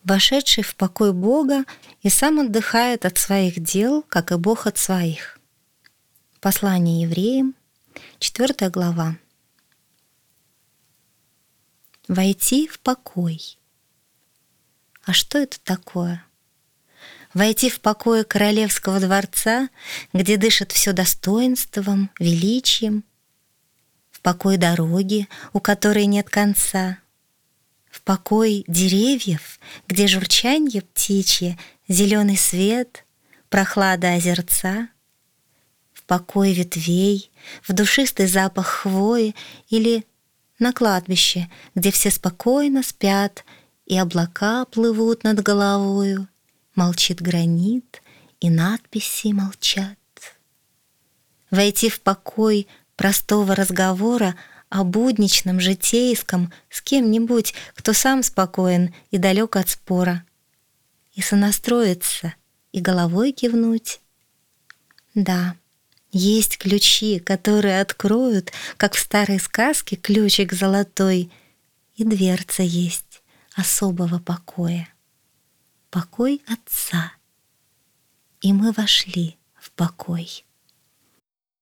вошедший в покой Бога и сам отдыхает от своих дел, как и Бог от своих. Послание Евреям, 4 глава. Войти в покой. А что это такое? Войти в покой королевского дворца, где дышит все достоинством, величием, в покой дороги, у которой нет конца, в покой деревьев, где журчанье птичье, зеленый свет, прохлада озерца, в покой ветвей, в душистый запах хвои или на кладбище, где все спокойно спят, и облака плывут над головою, молчит гранит, и надписи молчат. Войти в покой простого разговора о будничном, житейском с кем-нибудь, кто сам спокоен и далек от спора, и сонастроиться, и головой кивнуть. Да, есть ключи, которые откроют, как в старой сказке, ключик золотой, и дверца есть особого покоя. Покой Отца. И мы вошли в покой.